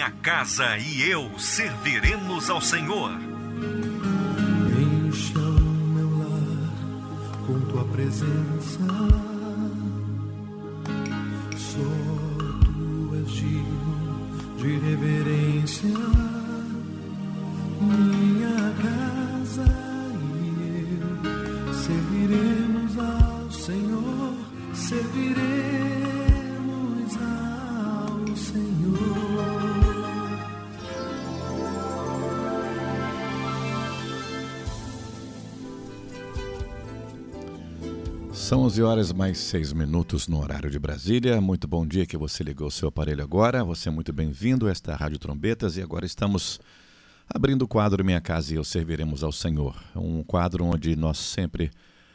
Minha casa e eu serviremos ao Senhor. Encha o meu lar com tua presença. Só tu és digno de reverência. Minha casa e eu serviremos ao Senhor. Serviremos ao Senhor. São 11 horas mais 6 minutos no horário de Brasília. Muito bom dia que você ligou o seu aparelho agora. Você é muito bem-vindo a esta Rádio Trombetas e agora estamos abrindo o quadro Minha Casa e Eu Serviremos ao Senhor. Um quadro onde nós sempre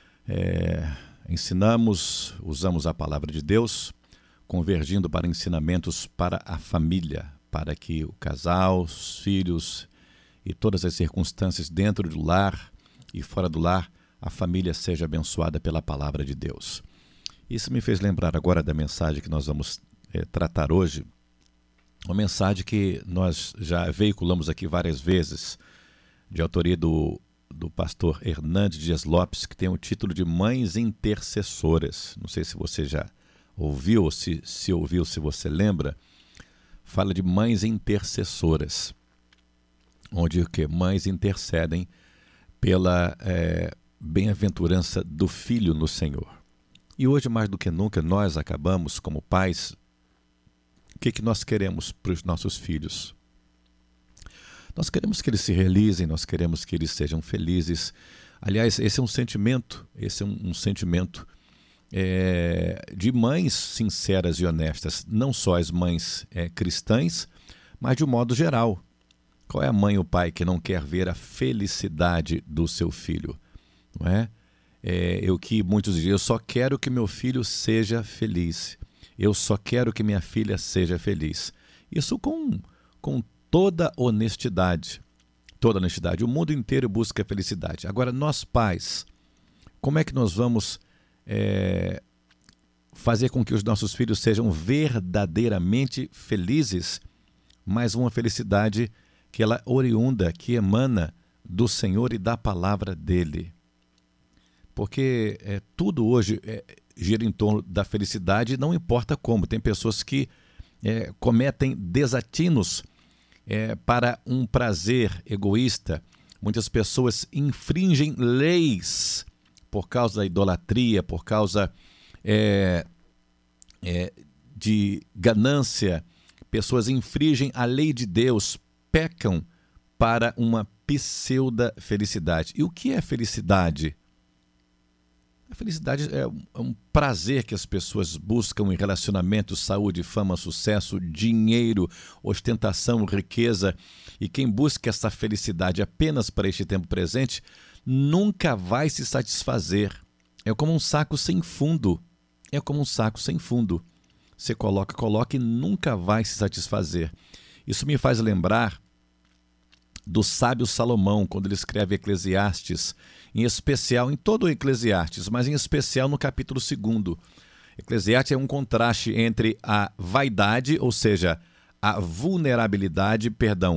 ensinamos, usamos a palavra de Deus, convergindo para ensinamentos para a família, para que o casal, os filhos e todas as circunstâncias dentro do lar e fora do lar, a família seja abençoada pela palavra de Deus. Isso me fez lembrar agora da mensagem que nós vamos tratar hoje, uma mensagem que nós já veiculamos aqui várias vezes, de autoria do pastor Hernandes Dias Lopes, que tem o título de Mães Intercessoras. Não sei se você já ouviu, ou se ouviu, se você lembra, fala de mães intercessoras, onde o que? Mães intercedem pela bem-aventurança do filho no Senhor. E hoje, mais do que nunca, nós acabamos, como pais, o que nós queremos para os nossos filhos? Nós queremos que eles se realizem, nós queremos que eles sejam felizes. Aliás, esse é um sentimento, de mães sinceras e honestas, não só as mães cristãs, mas de um modo geral. Qual é a mãe ou pai que não quer ver a felicidade do seu filho? Não é? Eu que muitos dizem, eu só quero que meu filho seja feliz. Eu só quero que minha filha seja feliz. Isso com toda honestidade. Toda honestidade. O mundo inteiro busca felicidade. Agora, nós pais, como é que nós vamos fazer com que os nossos filhos sejam verdadeiramente felizes, mas uma felicidade que ela oriunda, que emana do Senhor e da palavra dele? Porque tudo hoje gira em torno da felicidade, não importa como. Tem pessoas que cometem desatinos para um prazer egoísta. Muitas pessoas infringem leis por causa da idolatria, por causa de ganância. Pessoas infringem a lei de Deus, pecam para uma pseudo-felicidade. E o que é felicidade? A felicidade é um prazer que as pessoas buscam em relacionamentos, saúde, fama, sucesso, dinheiro, ostentação, riqueza. E quem busca essa felicidade apenas para este tempo presente nunca vai se satisfazer. É como um saco sem fundo. É como um saco sem fundo. Você coloca e nunca vai se satisfazer. Isso me faz lembrar do sábio Salomão, quando ele escreve Eclesiastes, em especial, em todo o Eclesiastes, mas em especial no capítulo 2. Eclesiastes é um contraste entre a vaidade, ou seja, a vulnerabilidade,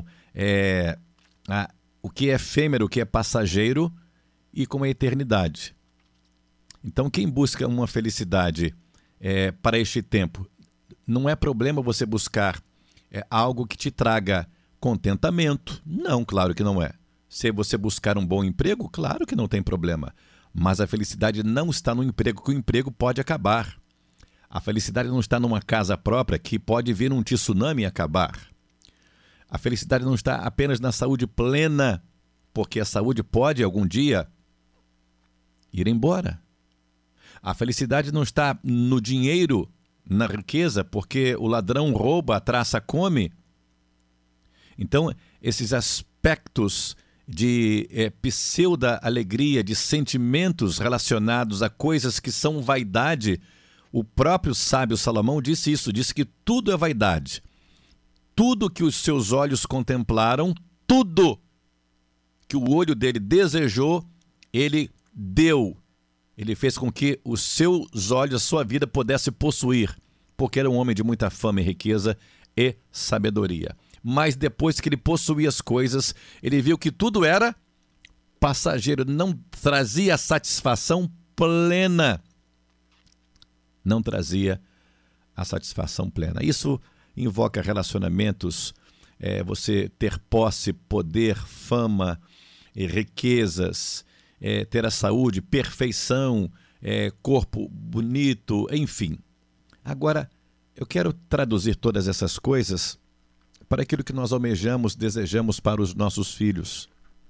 o que é efêmero, o que é passageiro, e com a eternidade. Então, quem busca uma felicidade para este tempo, não é problema você buscar algo que te traga contentamento. Não, claro que não é. Se você buscar um bom emprego, claro que não tem problema. Mas a felicidade não está no emprego, que o emprego pode acabar. A felicidade não está numa casa própria, que pode vir um tsunami e acabar. A felicidade não está apenas na saúde plena, porque a saúde pode, algum dia, ir embora. A felicidade não está no dinheiro, na riqueza, porque o ladrão rouba, a traça come. Então, esses aspectos de pseudo-alegria, de sentimentos relacionados a coisas que são vaidade, o próprio sábio Salomão disse isso, disse que tudo é vaidade. Tudo que os seus olhos contemplaram, tudo que o olho dele desejou, ele deu. Ele fez com que os seus olhos, a sua vida pudesse possuir, porque era um homem de muita fama e riqueza e sabedoria. mas depois que ele possuía as coisas, ele viu que tudo era passageiro, não trazia satisfação plena. Não trazia a satisfação plena. Isso invoca relacionamentos, você ter posse, poder, fama, riquezas, ter a saúde, perfeição, corpo bonito, enfim. Agora, eu quero traduzir todas essas coisas para aquilo que nós almejamos, desejamos para os nossos filhos.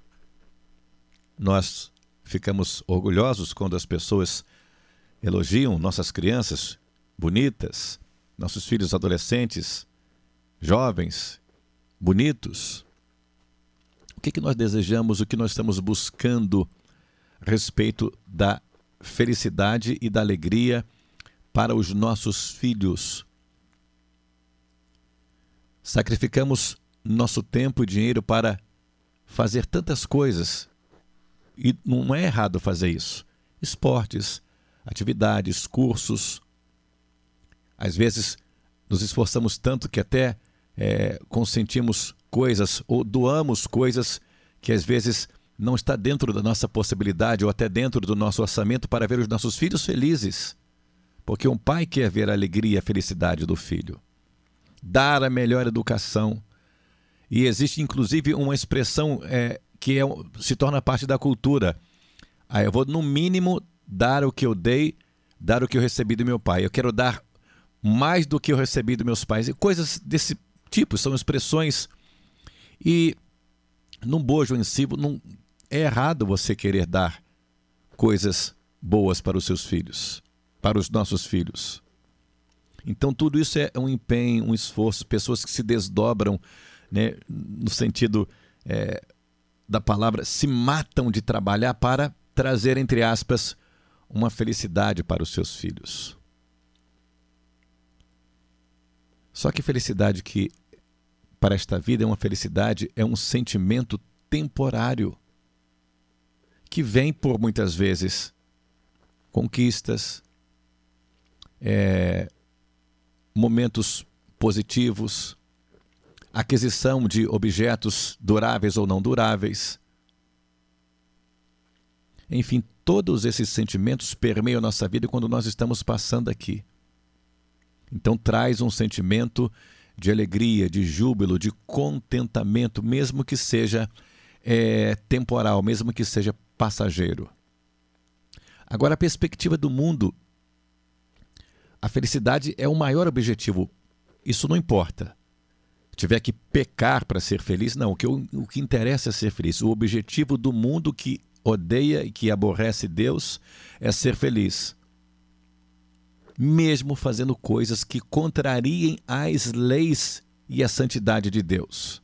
Nós ficamos orgulhosos quando as pessoas elogiam nossas crianças bonitas, nossos filhos adolescentes, jovens, bonitos. O que nós desejamos, o que nós estamos buscando a respeito da felicidade e da alegria para os nossos filhos? Sacrificamos nosso tempo e dinheiro para fazer tantas coisas, e não é errado fazer isso. Esportes, atividades, cursos. Às vezes nos esforçamos tanto que até consentimos coisas ou doamos coisas que às vezes não está dentro da nossa possibilidade ou até dentro do nosso orçamento para ver os nossos filhos felizes. Porque um pai quer ver a alegria e a felicidade do filho. Dar a melhor educação. E existe inclusive uma expressão que se torna parte da cultura. Eu vou no mínimo dar o que eu dei, dar o que eu recebi do meu pai. Eu quero dar mais do que eu recebi dos meus pais. E coisas desse tipo, são expressões. E num bojo em si, não é errado você querer dar coisas boas para os seus filhos, para os nossos filhos. Então tudo isso é um empenho, um esforço, pessoas que se desdobram, né, no sentido da palavra, se matam de trabalhar para trazer, entre aspas, uma felicidade para os seus filhos. Só que felicidade que para esta vida é uma felicidade, é um sentimento temporário que vem por muitas vezes conquistas, momentos positivos, aquisição de objetos duráveis ou não duráveis. Enfim, todos esses sentimentos permeiam a nossa vida quando nós estamos passando aqui. Então traz um sentimento de alegria, de júbilo, de contentamento, mesmo que seja temporal, mesmo que seja passageiro. Agora, a perspectiva do mundo, a felicidade é o maior objetivo. Isso não importa. Se tiver que pecar para ser feliz, não. O que interessa é ser feliz. O objetivo do mundo que odeia e que aborrece Deus é ser feliz. Mesmo fazendo coisas que contrariem as leis e a santidade de Deus.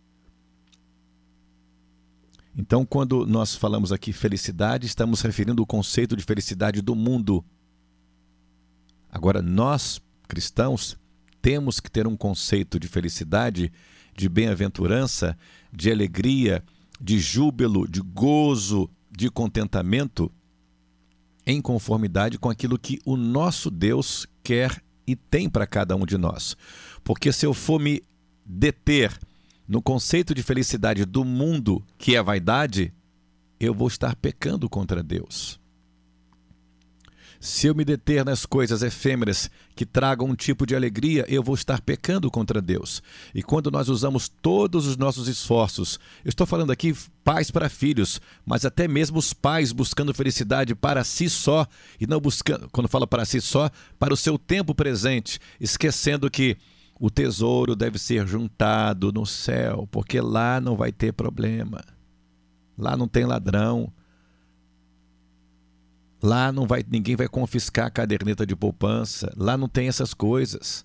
Então, quando nós falamos aqui felicidade, estamos referindo ao conceito de felicidade do mundo. Agora, nós, cristãos, temos que ter um conceito de felicidade, de bem-aventurança, de alegria, de júbilo, de gozo, de contentamento, em conformidade com aquilo que o nosso Deus quer e tem para cada um de nós. Porque se eu for me deter no conceito de felicidade do mundo, que é vaidade, eu vou estar pecando contra Deus. Se eu me deter nas coisas efêmeras que tragam um tipo de alegria, eu vou estar pecando contra Deus. E quando nós usamos todos os nossos esforços, eu estou falando aqui pais para filhos, mas até mesmo os pais buscando felicidade para si só, e não buscando, quando fala para si só, para o seu tempo presente, esquecendo que o tesouro deve ser juntado no céu, porque lá não vai ter problema. Lá não tem ladrão. Lá ninguém vai confiscar a caderneta de poupança. Lá não tem essas coisas.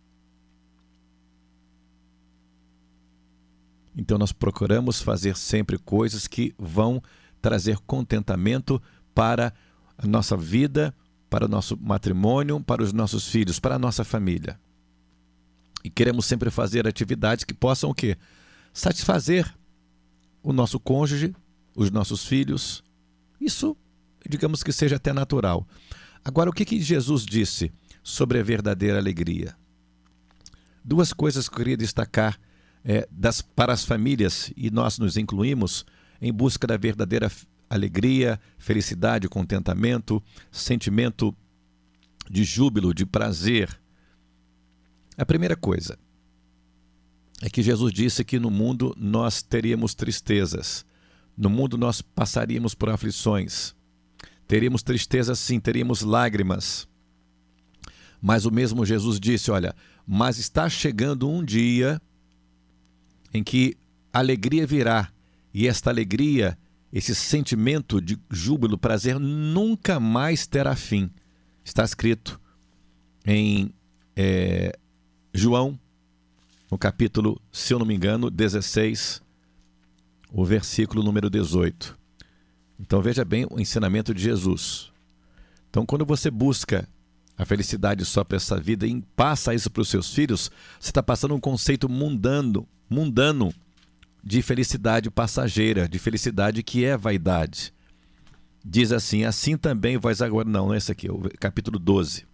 Então nós procuramos fazer sempre coisas que vão trazer contentamento para a nossa vida, para o nosso matrimônio, para os nossos filhos, para a nossa família. E queremos sempre fazer atividades que possam o quê? Satisfazer o nosso cônjuge, os nossos filhos. Isso, digamos que seja até natural. Agora, o que Jesus disse sobre a verdadeira alegria? Duas coisas que eu queria destacar para as famílias, e nós nos incluímos, em busca da verdadeira alegria, felicidade, contentamento, sentimento de júbilo, de prazer. A primeira coisa é que Jesus disse que no mundo nós teríamos tristezas, no mundo nós passaríamos por aflições, teríamos tristeza sim, teríamos lágrimas. Mas o mesmo Jesus disse, olha, mas está chegando um dia em que a alegria virá, e esta alegria, esse sentimento de júbilo, prazer, nunca mais terá fim. Está escrito em João, no capítulo, se eu não me engano, 16, o versículo número 18. Então veja bem o ensinamento de Jesus. Então quando você busca a felicidade só para essa vida e passa isso para os seus filhos, você está passando um conceito mundano de felicidade passageira, de felicidade que é vaidade. Diz assim, assim também vós agora... Não é esse aqui, é o capítulo 12.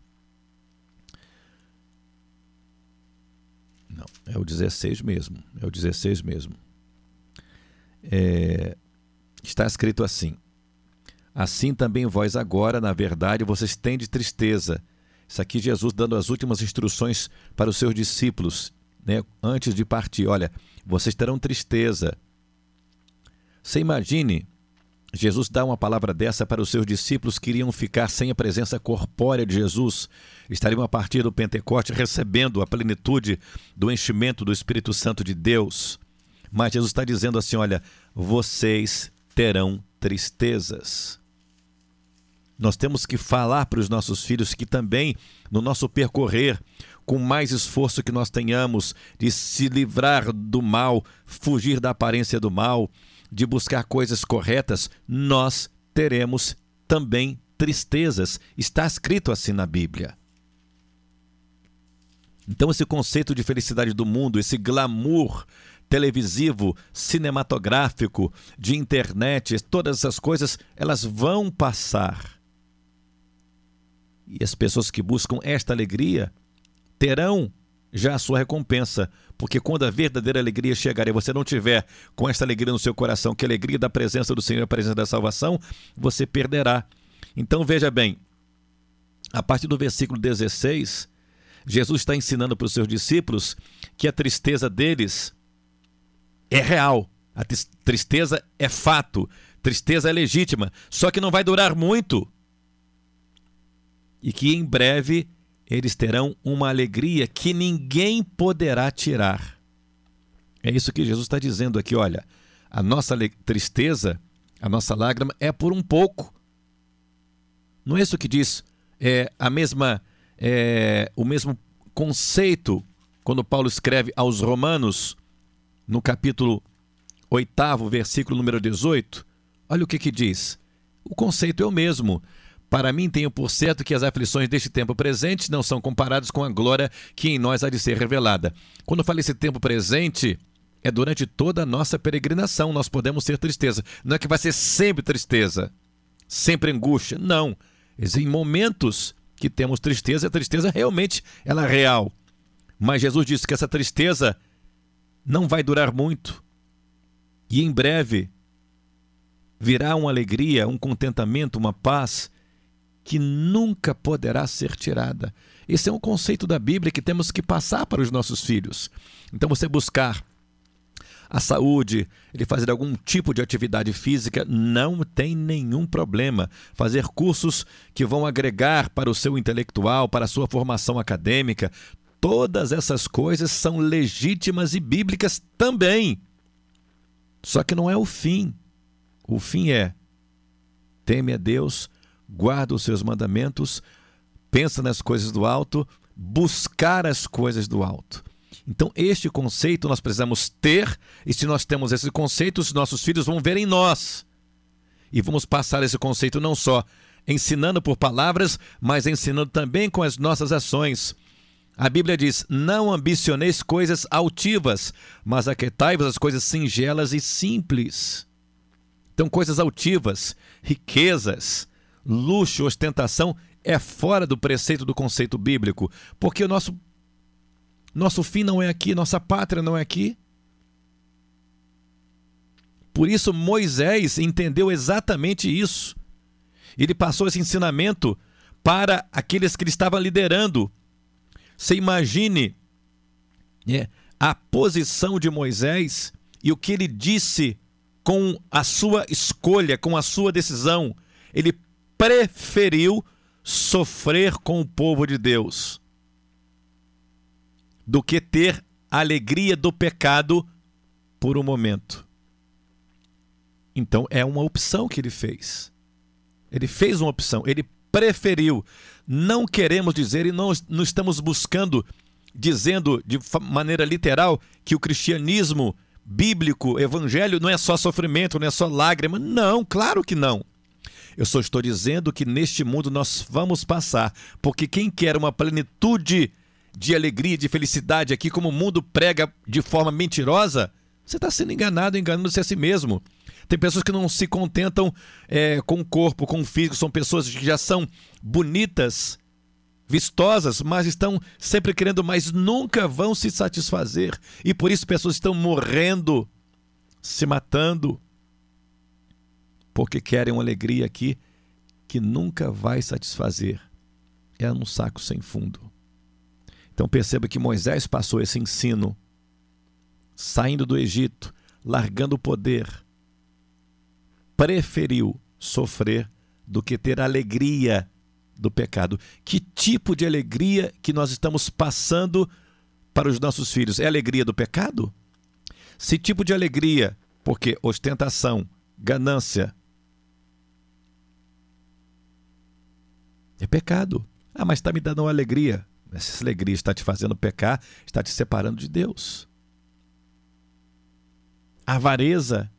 Não, é o 16 mesmo. É o 16 mesmo. Está escrito assim. Assim também vós agora, na verdade, vocês tendes tristeza. Isso aqui Jesus dando as últimas instruções para os seus discípulos, né, antes de partir. Olha, vocês terão tristeza. Você imagine, Jesus dá uma palavra dessa para os seus discípulos que iriam ficar sem a presença corpórea de Jesus. Estariam a partir do Pentecoste recebendo a plenitude do enchimento do Espírito Santo de Deus. Mas Jesus está dizendo assim, olha, vocês terão tristezas. Nós temos que falar para os nossos filhos que também, no nosso percorrer, com mais esforço que nós tenhamos de se livrar do mal, fugir da aparência do mal, de buscar coisas corretas, nós teremos também tristezas. Está escrito assim na Bíblia. Então esse conceito de felicidade do mundo, esse glamour televisivo, cinematográfico, de internet, todas essas coisas, elas vão passar. E as pessoas que buscam esta alegria terão já a sua recompensa, porque quando a verdadeira alegria chegar e você não tiver com esta alegria no seu coração, que é a alegria da presença do Senhor, a presença da salvação, você perderá. Então veja bem, a partir do versículo 16, Jesus está ensinando para os seus discípulos que a tristeza deles é real, a tristeza é fato, tristeza é legítima, só que não vai durar muito. E que em breve eles terão uma alegria que ninguém poderá tirar. É isso que Jesus está dizendo aqui, olha, a nossa tristeza, a nossa lágrima é por um pouco. Não é isso que diz o mesmo conceito quando Paulo escreve aos Romanos, no capítulo 8, versículo número 18? Olha o que diz. O conceito é o mesmo. Para mim tenho por certo que as aflições deste tempo presente não são comparadas com a glória que em nós há de ser revelada. Quando eu falo esse tempo presente, é durante toda a nossa peregrinação nós podemos ter tristeza. Não é que vai ser sempre tristeza, sempre angústia. Não. Em momentos que temos tristeza, a tristeza realmente ela é real. Mas Jesus disse que essa tristeza não vai durar muito. E em breve virá uma alegria, um contentamento, uma paz que nunca poderá ser tirada. Esse é um conceito da Bíblia que temos que passar para os nossos filhos. Então você buscar a saúde, ele fazer algum tipo de atividade física, não tem nenhum problema. Fazer cursos que vão agregar para o seu intelectual, para a sua formação acadêmica, todas essas coisas são legítimas e bíblicas também. Só que não é o fim. O fim é: teme a Deus, guarda os seus mandamentos, pensa nas coisas do alto, buscar as coisas do alto. Então este conceito nós precisamos ter, e se nós temos esse conceito, os nossos filhos vão ver em nós. E vamos passar esse conceito não só ensinando por palavras, mas ensinando também com as nossas ações. A Bíblia diz: não ambicioneis coisas altivas, mas aquietai-vos as coisas singelas e simples. Então coisas altivas, riquezas, luxo, ostentação, é fora do preceito do conceito bíblico, porque o nosso fim não é aqui, nossa pátria não é aqui. Por isso Moisés entendeu exatamente isso. Ele passou esse ensinamento para aqueles que ele estava liderando. Você imagine a posição de Moisés e o que ele disse com a sua escolha, com a sua decisão. Ele preferiu sofrer com o povo de Deus do que ter a alegria do pecado por um momento. Então é uma opção que ele fez. Ele fez uma opção, ele preferiu. Não queremos dizer e não estamos buscando, dizendo de maneira literal, que o cristianismo bíblico, evangelho, não é só sofrimento, não é só lágrima. Não, claro que não. Eu só estou dizendo que neste mundo nós vamos passar, porque quem quer uma plenitude de alegria, de felicidade aqui, como o mundo prega de forma mentirosa, você está sendo enganado, enganando-se a si mesmo. Tem pessoas que não se contentam com o corpo, com o físico, são pessoas que já são bonitas, vistosas, mas estão sempre querendo mais, nunca vão se satisfazer. E por isso pessoas estão morrendo, se matando, porque querem uma alegria aqui que nunca vai satisfazer. É um saco sem fundo. Então perceba que Moisés passou esse ensino, saindo do Egito, largando o poder, preferiu sofrer do que ter a alegria do pecado. Que tipo de alegria que nós estamos passando para os nossos filhos? É a alegria do pecado? Se tipo de alegria, porque ostentação, ganância, é pecado. Ah, mas está me dando uma alegria. Essa alegria está te fazendo pecar, está te separando de Deus. Avareza,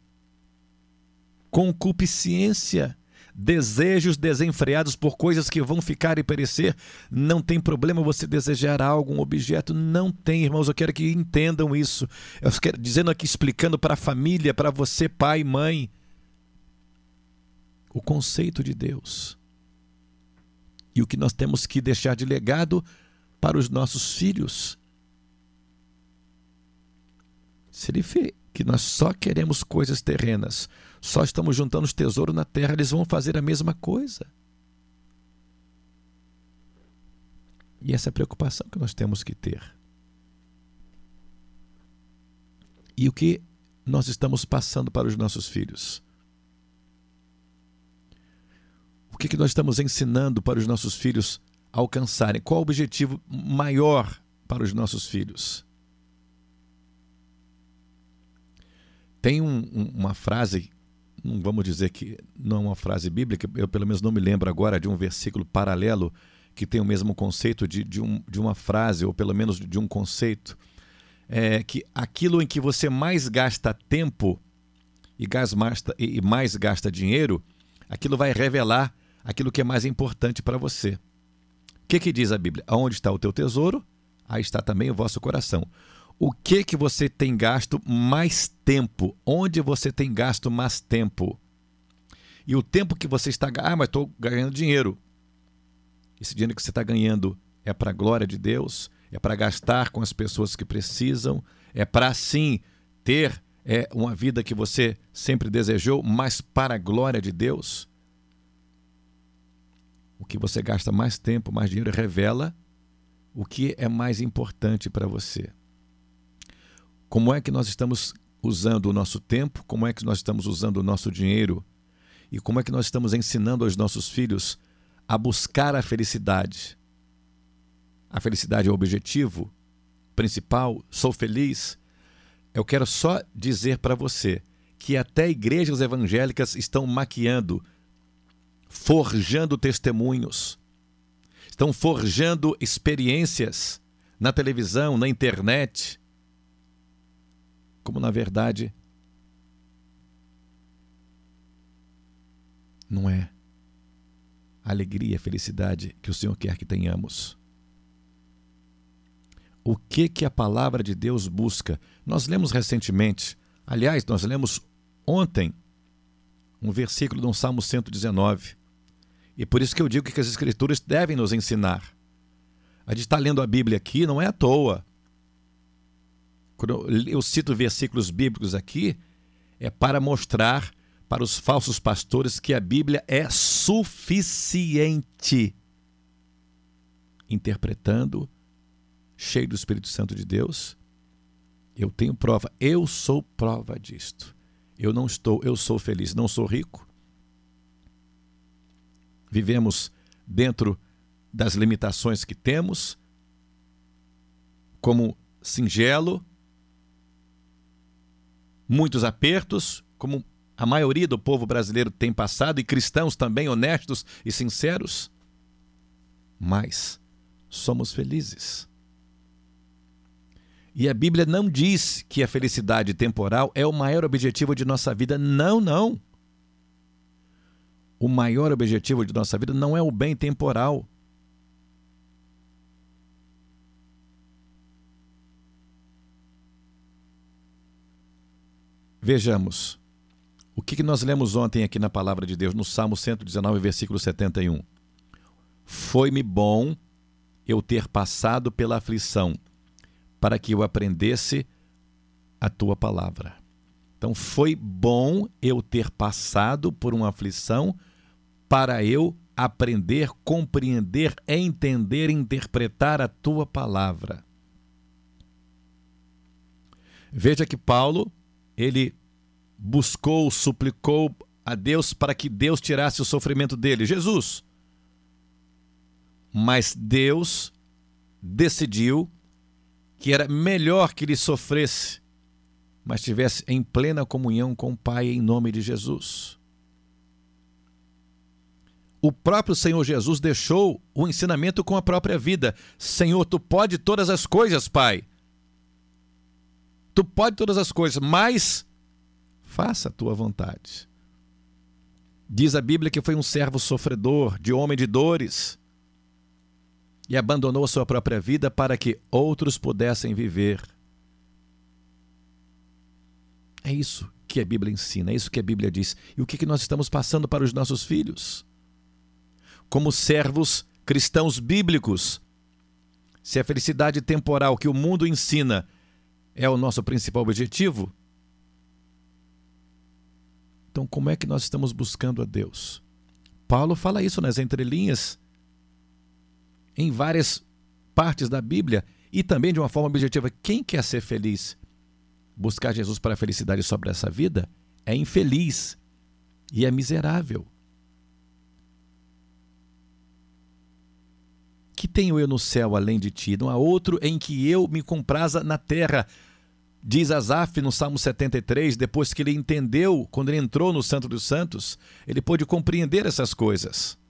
concupiscência, desejos desenfreados por coisas que vão ficar e perecer. Não tem problema você desejar algo, um objeto. Não tem, irmãos. Eu quero que entendam isso. Eu quero dizendo aqui, explicando para a família, para você, pai, mãe, o conceito de Deus. E o que nós temos que deixar de legado para os nossos filhos. Se ele vê que nós só queremos coisas terrenas, só estamos juntando os tesouros na terra, eles vão fazer a mesma coisa. E essa é a preocupação que nós temos que ter. E o que nós estamos passando para os nossos filhos? O que nós estamos ensinando para os nossos filhos alcançarem? Qual o objetivo maior para os nossos filhos? Tem uma frase, não vamos dizer que não é uma frase bíblica, eu pelo menos não me lembro agora de um versículo paralelo que tem o mesmo conceito de uma frase, ou pelo menos de um conceito, que aquilo em que você mais gasta tempo e mais gasta dinheiro, aquilo vai revelar aquilo que é mais importante para você. O que diz a Bíblia? Aonde está o teu tesouro, aí está também o vosso coração. O que você tem gasto mais tempo? Onde você tem gasto mais tempo? E o tempo que você está... mas estou ganhando dinheiro. Esse dinheiro que você está ganhando é para a glória de Deus? É para gastar com as pessoas que precisam? É para, sim, ter uma vida que você sempre desejou, mas para a glória de Deus? O que você gasta mais tempo, mais dinheiro, revela o que é mais importante para você. Como é que nós estamos usando o nosso tempo? Como é que nós estamos usando o nosso dinheiro? E como é que nós estamos ensinando aos nossos filhos a buscar a felicidade? A felicidade é o objetivo principal? Sou feliz? Eu quero só dizer para você que até igrejas evangélicas estão maquiando, forjando testemunhos, estão forjando experiências na televisão, na internet, como na verdade não é a alegria, a felicidade que o Senhor quer que tenhamos. O que a palavra de Deus busca? Nós lemos recentemente, aliás, nós lemos ontem, um versículo do Salmo 119. E por isso que eu digo que as Escrituras devem nos ensinar. A gente está lendo a Bíblia aqui, não é à toa. Quando eu cito versículos bíblicos aqui, é para mostrar para os falsos pastores que a Bíblia é suficiente. Interpretando, cheio do Espírito Santo de Deus, eu tenho prova, eu sou prova disto. Eu sou feliz, não sou rico. Vivemos dentro das limitações que temos, como singelo, muitos apertos, como a maioria do povo brasileiro tem passado, e cristãos também honestos e sinceros, mas somos felizes. E a Bíblia não diz que a felicidade temporal é o maior objetivo de nossa vida. Não, não. O maior objetivo de nossa vida não é o bem temporal. Vejamos, o que nós lemos ontem aqui na Palavra de Deus, no Salmo 119, versículo 71. Foi-me bom eu ter passado pela aflição, para que eu aprendesse a tua palavra. Então, foi bom eu ter passado por uma aflição para eu aprender, compreender, entender, interpretar a tua palavra. Veja que Paulo, ele buscou, suplicou a Deus para que Deus tirasse o sofrimento dele, Jesus. Mas Deus decidiu que era melhor que ele sofresse, mas estivesse em plena comunhão com o Pai em nome de Jesus. O próprio Senhor Jesus deixou o ensinamento com a própria vida. Senhor, tu pode todas as coisas, Pai. Tu pode todas as coisas, mas faça a tua vontade. Diz a Bíblia que foi um servo sofredor, de homem de dores, e abandonou a sua própria vida para que outros pudessem viver. É isso que a Bíblia ensina, é isso que a Bíblia diz. E o que nós estamos passando para os nossos filhos? Como servos cristãos bíblicos, se a felicidade temporal que o mundo ensina é o nosso principal objetivo, então como é que nós estamos buscando a Deus? Paulo fala isso nas entrelinhas, em várias partes da Bíblia, e também de uma forma objetiva. Quem quer ser feliz? Buscar Jesus para a felicidade sobre essa vida é infeliz e é miserável. Que tenho eu no céu além de ti? Não há outro em que eu me compraza na terra. Diz Asaf no Salmo 73, depois que ele entendeu, quando ele entrou no Santo dos Santos, ele pôde compreender essas coisas.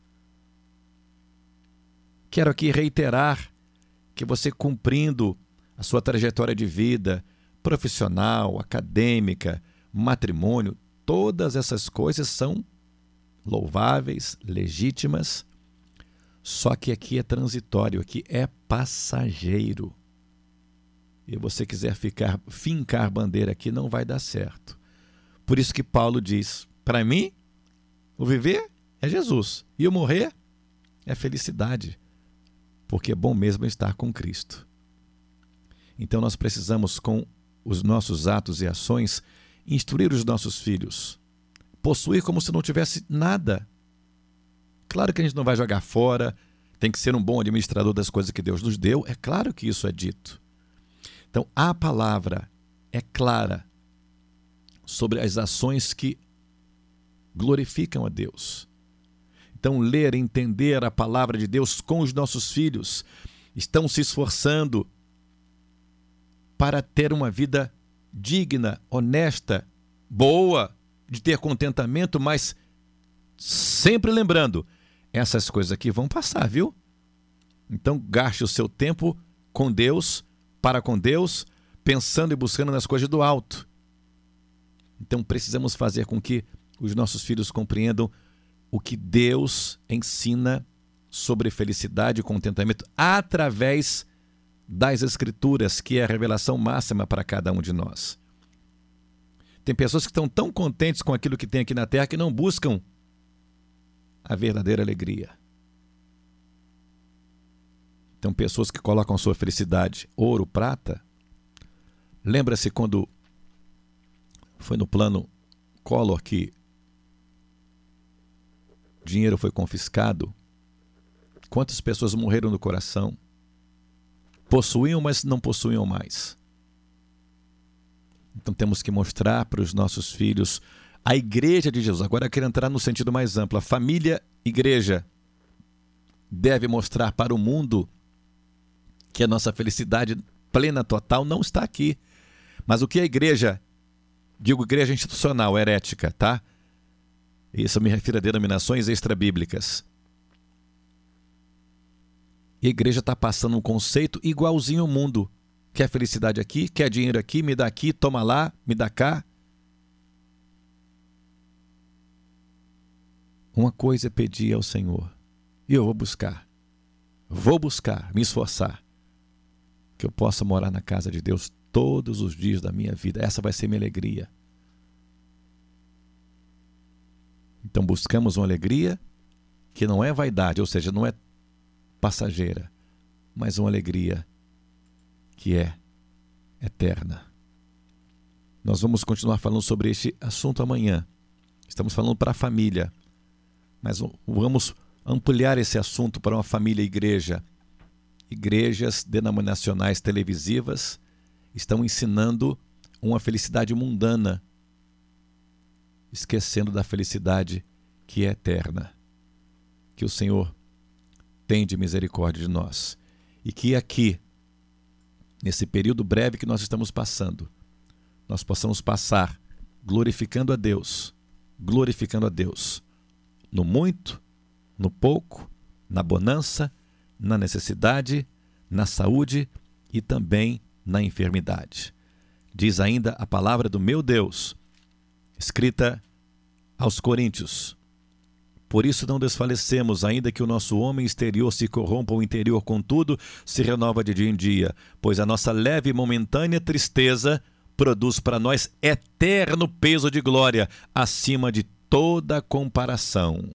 Quero aqui reiterar que você, cumprindo a sua trajetória de vida, profissional, acadêmica, matrimônio, todas essas coisas são louváveis, legítimas, só que aqui é transitório, aqui é passageiro. E você quiser fincar bandeira aqui, não vai dar certo. Por isso que Paulo diz, para mim, o viver é Jesus, e o morrer é felicidade, porque é bom mesmo estar com Cristo. Então nós precisamos, com os nossos atos e ações, instruir os nossos filhos, possuir como se não tivesse nada. Claro que a gente não vai jogar fora, tem que ser um bom administrador das coisas que Deus nos deu, é claro que isso é dito. Então a palavra é clara sobre as ações que glorificam a Deus. Então ler, entender a palavra de Deus com os nossos filhos, estão se esforçando para ter uma vida digna, honesta, boa, de ter contentamento, mas sempre lembrando, essas coisas aqui vão passar, viu? Então gaste o seu tempo com Deus, para com Deus, pensando e buscando nas coisas do alto. Então precisamos fazer com que os nossos filhos compreendam o que Deus ensina sobre felicidade e contentamento através das Escrituras, que é a revelação máxima para cada um de nós. Tem pessoas que estão tão contentes com aquilo que tem aqui na terra que não buscam a verdadeira alegria. Tem pessoas que colocam sua felicidade, ouro, prata. Lembra-se quando foi no plano Collor que dinheiro foi confiscado, quantas pessoas morreram no coração? Possuíam, mas não possuíam mais. Então temos que mostrar para os nossos filhos a igreja de Jesus. Agora eu quero entrar no sentido mais amplo. A família, igreja, deve mostrar para o mundo que a nossa felicidade plena, total, não está aqui. Mas o que a igreja, digo igreja institucional, herética, tá? Isso eu me refiro a denominações extrabíblicas. E a igreja está passando um conceito igualzinho ao mundo. Quer felicidade aqui, quer dinheiro aqui, me dá aqui, toma lá, me dá cá. Uma coisa é pedir ao Senhor, e eu vou buscar, me esforçar, que eu possa morar na casa de Deus todos os dias da minha vida. Essa vai ser minha alegria. Então buscamos uma alegria que não é vaidade, ou seja, não é passageira, mas uma alegria que é eterna. Nós vamos continuar falando sobre este assunto amanhã. Estamos falando para a família, mas vamos ampliar esse assunto para uma família igreja. Igrejas denominacionais televisivas estão ensinando uma felicidade mundana, esquecendo da felicidade que é eterna. Que o Senhor tenha de misericórdia de nós. E que aqui, nesse período breve que nós estamos passando, nós possamos passar glorificando a Deus, no muito, no pouco, na bonança, na necessidade, na saúde e também na enfermidade. Diz ainda a palavra do meu Deus, escrita aos Coríntios: por isso não desfalecemos, ainda que o nosso homem exterior se corrompa, o interior, contudo, se renova de dia em dia, pois a nossa leve e momentânea tristeza produz para nós eterno peso de glória, acima de toda comparação.